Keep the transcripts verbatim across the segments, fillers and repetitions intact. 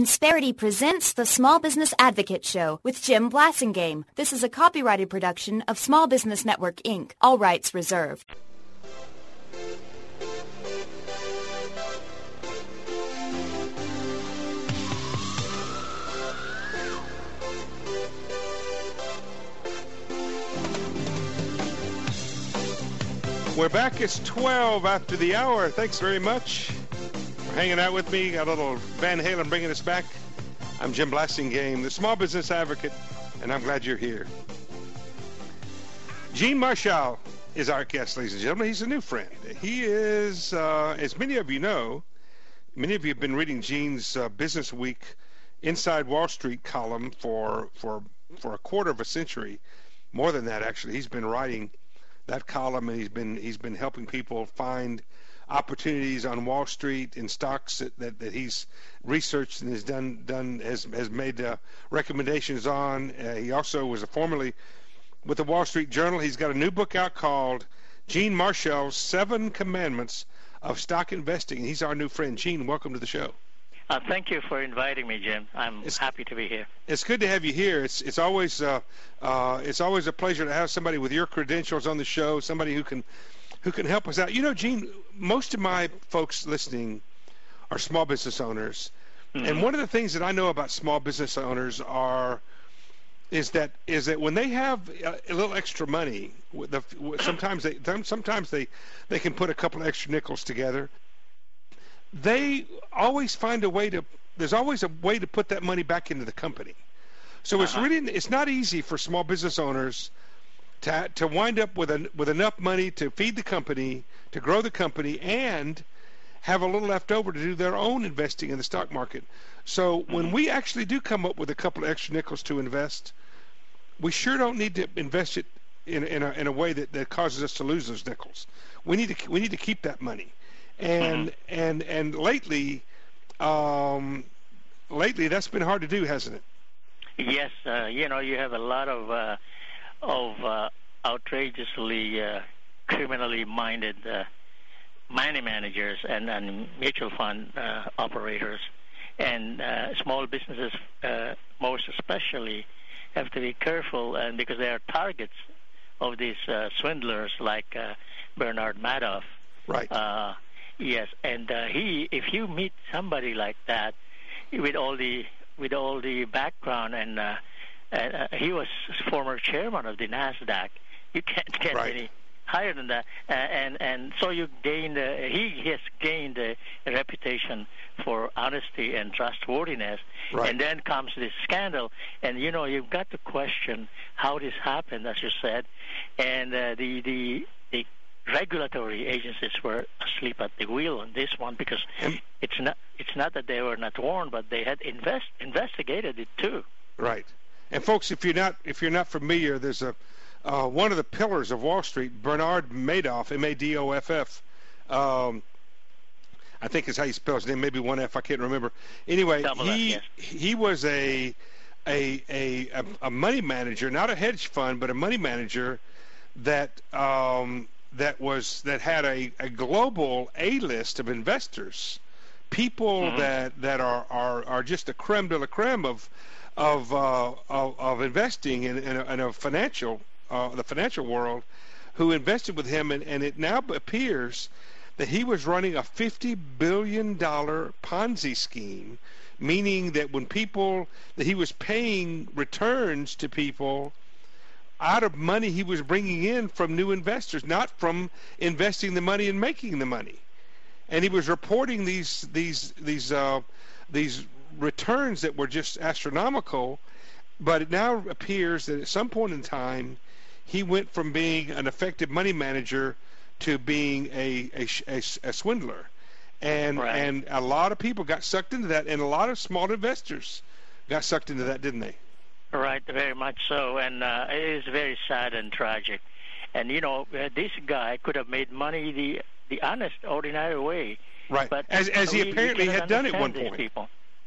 Insperity presents the Small Business Advocate Show with Jim Blasingame. This is a copyrighted production of Small Business Network, Incorporated. All rights reserved. We're back. It's twelve after the hour. Thanks very much for hanging out with me. Got a little Van Halen bringing us back. I'm Jim Blasingame, the Small Business Advocate, and I'm glad you're here. Gene Marshall is our guest, ladies and gentlemen. He's a new friend. He is, uh, as many of you know, many of you have been reading Gene's uh, Business Week Inside Wall Street column for for for a quarter of a century, more than that actually. He's been writing that column, and he's been he's been helping people find opportunities on Wall Street in stocks that, that, that he's researched and has done done has has made uh, recommendations on. Uh, he also was a formerly with the Wall Street Journal. He's got a new book out called Gene Marshall's Seven Commandments of Stock Investing. And he's our new friend. Gene, welcome to the show. Uh, thank you for inviting me, Jim. I'm it's, happy to be here. It's good to have you here. It's it's always uh, uh, it's always a pleasure to have somebody with your credentials on the show, somebody who can who can help us out. You know, Gene, most of my folks listening are small business owners, mm-hmm. and one of the things that I know about small business owners are is that is that when they have a, a little extra money, the, sometimes they sometimes they they can put a couple of extra nickels together. They always find a way to, there's always a way to put that money back into the company. So uh-huh. it's really, it's not easy for small business owners to to wind up with a, with enough money to feed the company, to grow the company, and have a little left over to do their own investing in the stock market. So mm-hmm. when we actually do come up with a couple of extra nickels to invest, we sure don't need to invest it in, in, a, in a way that, that causes us to lose those nickels. We need to, we need to keep that money. And mm-hmm. and and lately, um, lately that's been hard to do, hasn't it? Yes, uh, you know, you have a lot of uh, of uh, outrageously uh, criminally minded uh, money managers and, and mutual fund uh, operators, and uh, small businesses, uh, most especially, have to be careful, and because they are targets of these uh, swindlers like uh, Bernard Madoff. Right. Uh, Yes, and uh, he, if you meet somebody like that, with all the with all the background, and uh, uh, he was former chairman of the NASDAQ, you can't get right. any higher than that, uh, and and so you gain uh, he has gained a, a reputation for honesty and trustworthiness, right. and then comes this scandal, and you know you've got to question how this happened, as you said, and uh, the the the. regulatory agencies were asleep at the wheel on this one, because it's not it's not that they were not warned, but they had invest investigated it too. Right. And folks, if you're not if you're not familiar, there's a uh, one of the pillars of Wall Street, Bernard Madoff, M A D O F F. Um, I think is how you spell his name. Maybe one F. I can't remember. Anyway, Double he F, yes. he was a a, a a a money manager, not a hedge fund, but a money manager that. Um, that was that had a, a global A-list of investors, people mm-hmm. that that are, are, are just a creme de la creme of of uh, of, of investing in, in, a, in a financial uh, the financial world, who invested with him, and, and it now appears that he was running a fifty billion dollar Ponzi scheme, meaning that when people that he was paying returns to people out of money he was bringing in from new investors, not from investing the money and making the money. And he was reporting these these these uh, these returns that were just astronomical. But it now appears that at some point in time, he went from being an effective money manager to being a a, a, a swindler, and right. and a lot of people got sucked into that, and a lot of small investors got sucked into that, didn't they? Right, very much so, and uh, it is very sad and tragic. And you know, uh, this guy could have made money the the honest, ordinary way. Right, but as as he we, apparently we had done at one point. People.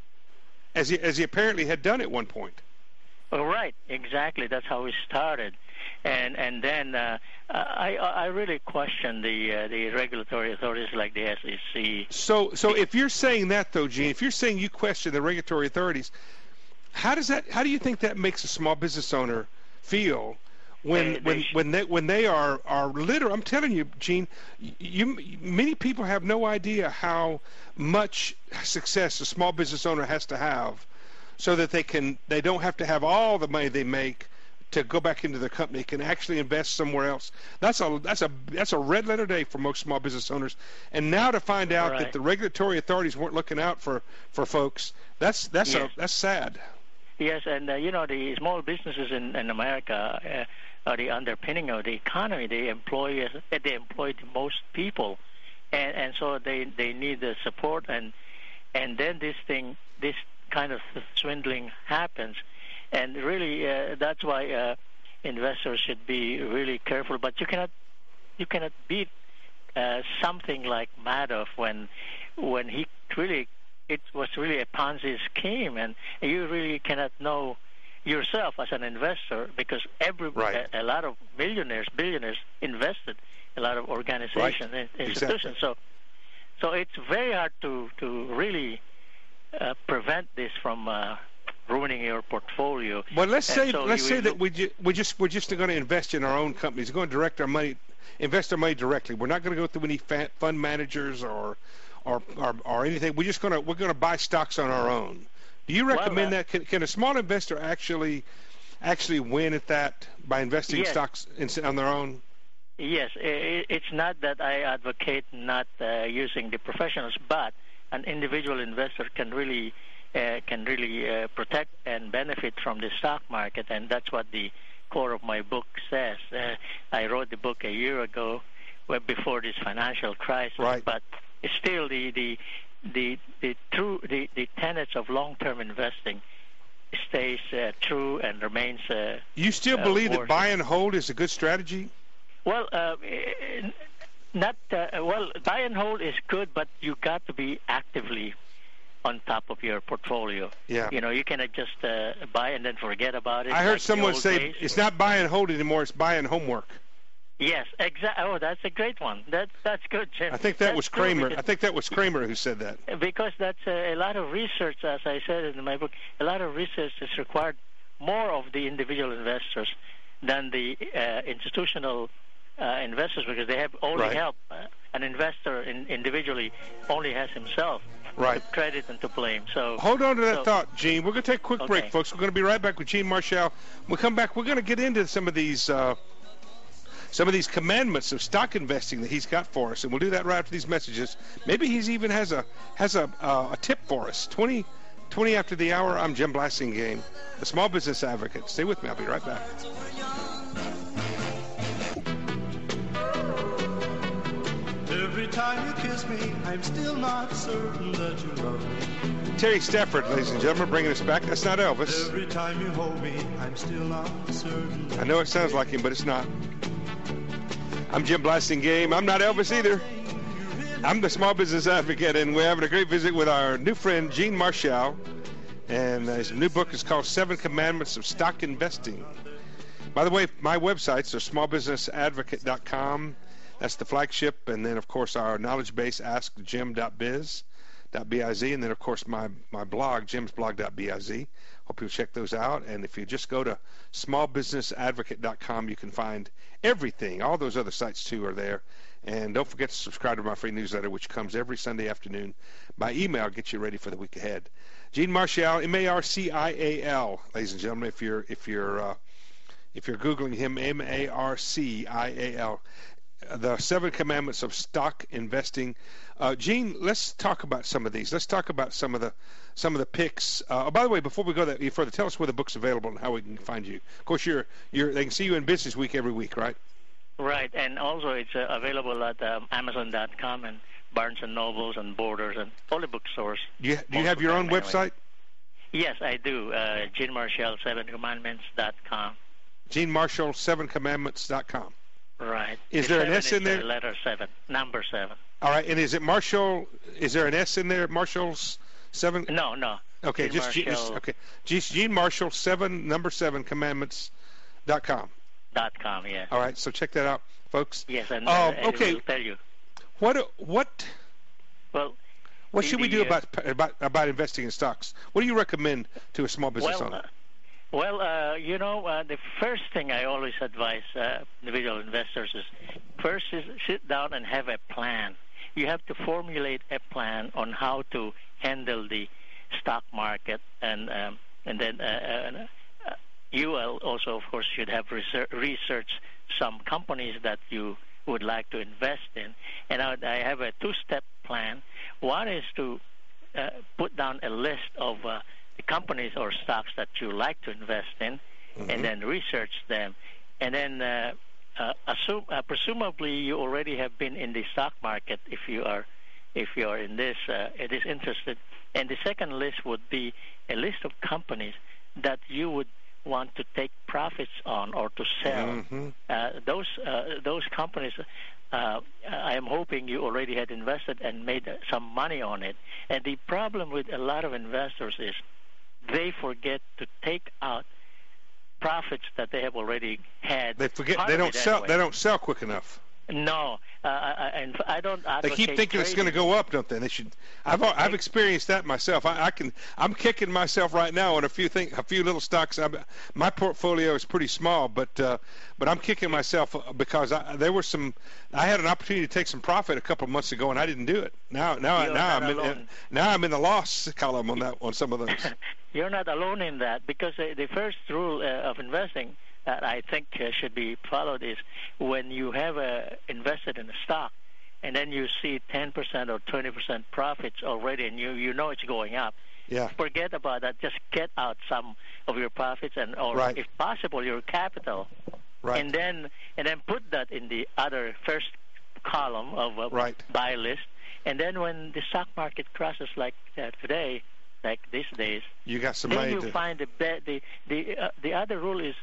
As he as he apparently had done at one point. Oh, right, exactly. That's how he started, and and then uh, I I really question the uh, the regulatory authorities like the S E C. So so if you're saying that though, Gene, if you're saying you question the regulatory authorities, how does that how do you think that makes a small business owner feel when They- they when sh- when they when they are are literally? I'm telling you, Gene, you many people have no idea how much success a small business owner has to have, so that they can they don't have to have all the money they make to go back into their company, can actually invest somewhere else. That's a that's a that's a red letter day for most small business owners. And now to find out Right. that the regulatory authorities weren't looking out for, for folks, that's that's Yes. a that's sad. Yes, and uh, you know, the small businesses in, in America uh, are the underpinning of the economy. They employ uh, they employ the most people, and and so they they need the support, and and then this thing this kind of swindling happens, and really uh, that's why uh, investors should be really careful. But you cannot you cannot beat uh, something like Madoff when when he really. It was really a Ponzi scheme, and you really cannot know yourself as an investor because every Right. a, a lot of millionaires, billionaires invested, a lot of organizations, Right. and institutions. Exactly. So, so it's very hard to to really uh, prevent this from uh, ruining your portfolio. Well, let's And say so let's you say will that look- we ju- we just we're just going to invest in our own companies. We're going to direct our money, invest our money directly. We're not going to go through any fa- fund managers or or, or or anything. We're just going to we're going to buy stocks on our own. Do you Well, recommend uh, that? Can, can a small investor actually actually win at that by investing Yes. stocks in, on their own? Yes, i- it's not that I advocate not uh, using the professionals, but an individual investor can really uh, can really uh, protect and benefit from the stock market, and that's what the core of my book says. Uh, I wrote the book a year ago, well, before this financial crisis, Right. but still the the the the true the, the tenets of long-term investing stays uh, true and remains. Uh, You still Uh, believe that worth buy it. and hold is a good strategy? Well, uh, eh, not uh, well. Buy and hold is good, but you got to be actively on top of your portfolio. Yeah. You know, you cannot just uh, buy and then forget about it. I heard like the someone old say days. it's not buy and hold anymore. It's buy and homework. Yes, exactly. Oh, that's a great one. That that's good, Jim. I think that That's was true, Kramer. I because- think that was Kramer who said that. because that's a, a lot of research, as I said in my book. A lot of research is required more of the individual investors than the uh, institutional uh, investors because they have only Right. help. Uh, an investor in, individually only has himself Right. to credit and to blame. So Hold on to that so- thought, Gene. We're going to take a quick break, Okay. folks. We're going to be right back with Gene Marshall. When we come back, we're going to get into some of these uh, some of these commandments of stock investing that he's got for us, and we'll do that right after these messages. Maybe he's even has a has a uh, a tip for us. twenty, twenty after the hour. I'm Jim Blassingame, the Small Business Advocate. Stay with me. I'll be right back. Every time you kiss me, I'm still not certain that you love me. Terry Stafford, ladies and gentlemen, bringing us back. That's not Elvis. Every time you hold me, I'm still not certain. I know it sounds like him, but it's not. I'm Jim Blassingame. I'm not Elvis either. I'm the Small Business Advocate, and we're having a great visit with our new friend, Gene Marshall. And uh, his new book is called Seven Commandments of Stock Investing. By the way, my websites are small business advocate dot com. That's the flagship. And then, of course, our knowledge base, ask jim dot biz. .biz, and then of course my, my blog, jims blog dot biz. Hope you'll check those out. And if you just go to small business advocate dot com, you can find everything. All those other sites too are there. And don't forget to subscribe to my free newsletter, which comes every Sunday afternoon by email. Get you ready for the week ahead. Gene Marcial, M A R C I A L, ladies and gentlemen. If you're if you're uh, if you're googling him, M A R C I A L. The Seven Commandments of Stock Investing. Uh, Gene, let's talk about some of these. Let's talk about some of the some of the picks. Uh, oh, by the way, before we go that any further, tell us where the book's available and how we can find you. Of course, you're you're they can see you in Business Week every week, right? Right, and also it's uh, available at um, amazon dot com and Barnes and Nobles and Borders and all the bookstores. Do you, do you Most have of your them, own anyway. website? Yes, I do. Uh, Gene Marshall, seven commandments dot com. Gene Marshall, seven commandments dot com. Right. Is The there an seven S is in there? The letter seven, number seven. All right, and is it Marshall? Is there an S in there? Marshall's seven? No, no. Okay, Gene just, Gene- just Marshall. okay. Just Gene Marshall, seven number seven commandments dot com. Dot com, yes. All right, so check that out, folks. Yes, and, Um, uh, and okay. it will tell you. What what Well, what the- should we the, do uh, about about about investing in stocks? What do you recommend to a small business well, owner? uh, well, uh, you know, uh, the first thing I always advise uh, individual investors is first is sit down and have a plan. You have to formulate a plan on how to handle the stock market, and um, and then uh, uh, uh, you also, of course, should have research, researched some companies that you would like to invest in. And I, I have a two-step plan. One is to uh, put down a list of uh, the companies or stocks that you like to invest in, Mm-hmm. and then research them. And then uh, uh, assume, uh, presumably you already have been in the stock market if you are if you are in this uh, it is interested. And the second list would be a list of companies that you would want to take profits on or to sell. Mm-hmm. Uh, those uh, those companies, uh, I am hoping you already had invested and made some money on it. And the problem with a lot of investors is they forget to take out profits that they have already had. They forget Part they of don't it sell anyway. they don't sell quick enough. No, uh, I, and I don't They advocate keep thinking it's going to trading. go up, don't they? They should. I've I've experienced that myself. I, I can. I'm kicking myself right now on a few thing, a few little stocks. I, my portfolio is pretty small, but uh, but I'm kicking myself because I, there were some. I had an opportunity to take some profit a couple of months ago, and I didn't do it. Now now You're now not I'm in, alone. now I'm in the loss column on that on some of those. You're not alone in that, because uh, the first rule uh, of investing that I think uh, should be followed is when you have uh, invested in a stock and then you see ten percent or twenty percent profits already and you, you know it's going up, Yeah. forget about that. Just get out some of your profits and or Right. if possible your capital, Right. and then and then put that in the other first column of a Right. buy list. And then when the stock market crashes like uh, today, like these days, You got some then money you to. find the be- the the uh, the other rule is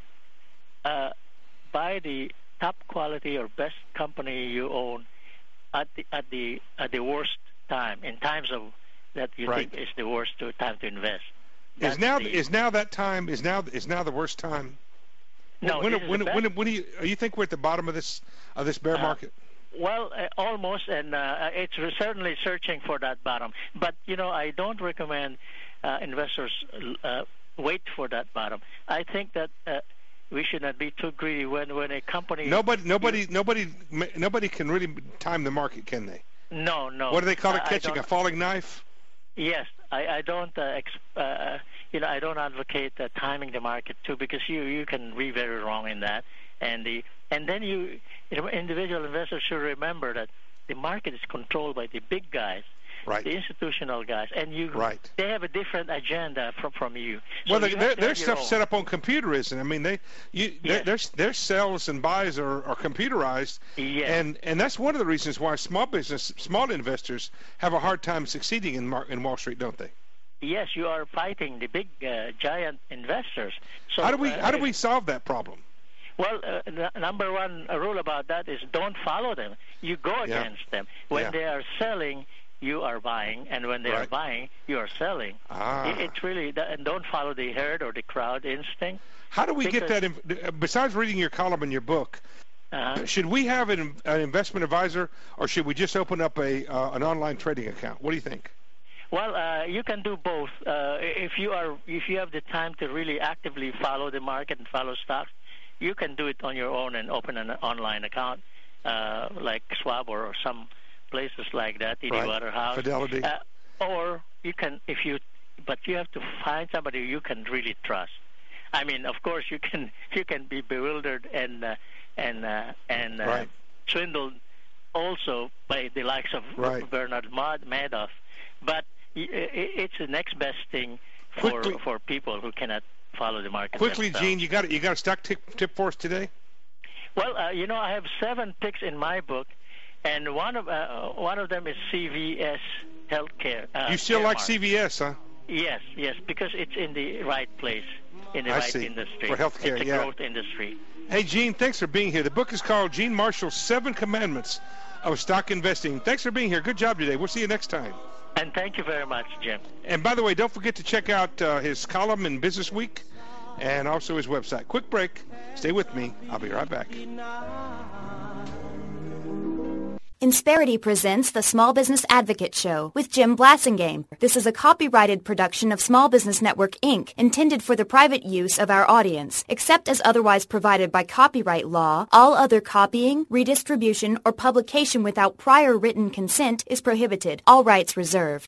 uh, buy the top quality or best company you own at the at the at the worst time, in times of that you Right. think is the worst to, time to invest. Is That's now the- is now that time is now is now the worst time? no, when this is when the when, best. when do you, you think we're at the bottom of this of this bear Uh, market? Well, uh, almost, and uh, it's certainly searching for that bottom. But you know, I don't recommend uh, investors uh, wait for that bottom. I think that uh, we should not be too greedy when when a company. Nobody, nobody, nobody, nobody can really time the market, can they? No, no. What do they call it? I- I Catching don't- a falling knife? Yes, I, I don't. Uh, ex, uh, you know, I don't advocate uh, timing the market too, because you you can be very wrong in that. And the and then you, you know, individual investors should remember that the market is controlled by the big guys, Right. the institutional guys, and you. Right. They have a different agenda from from you. So Well, they, you have their, to their have your stuff's own. set up on computer, isn't it? I mean, they, you, Yes. their, their their sells and buys are, are computerized, Yes. and and that's one of the reasons why small business, small investors have a hard time succeeding in mar- in Wall Street, don't they? Yes, you are fighting the big uh, giant investors. So How do we uh, how do if- we solve that problem? Well, uh, the number one rule about that is don't follow them. You go Yeah. against them. When Yeah. they are selling, you are buying, and when they are Right. buying, you are selling. Ah. It, it's really that, and don't follow the herd or the crowd instinct. How do we get because- that? In, besides reading your column in your book, Uh, should we have an, an investment advisor, or should we just open up a uh, an online trading account? What do you think? well, uh, you can do both. Uh, if you are, if you have the time to really actively follow the market and follow stocks, you can do it on your own and open an online account, uh, like Schwab or some places like that, T D Right. Waterhouse. Fidelity. Uh, or you can, if you, but you have to find somebody you can really trust. I mean, of course, you can you can be bewildered and uh, and uh, and uh, Right. swindled also by the likes of Right. Bernard Mad- Madoff, but i- i- it's the next best thing for Quickly- for people who cannot follow the market. Quickly, themselves. Gene, you got you got a stock tip, tip for us today? Well, uh, you know, I have seven picks in my book, and one of uh, one of them is C V S Healthcare. Uh, You still like Caremark. C V S, huh? Yes, yes, because it's in the right place, in the I right see. industry. For healthcare, it's a yeah. growth industry. Hey, Gene, thanks for being here. The book is called Gene Marshall's Seven Commandments of Stock Investing. Thanks for being here. Good job today. We'll see you next time. And thank you very much, Jim. And by the way, don't forget to check out uh, his column in Business Week. and also his website. Quick break. Stay with me. I'll be right back. Insperity presents the Small Business Advocate Show with Jim Blasingame. This is a copyrighted production of Small Business Network, Incorporated, intended for the private use of our audience. Except as otherwise provided by copyright law, all other copying, redistribution, or publication without prior written consent is prohibited. All rights reserved.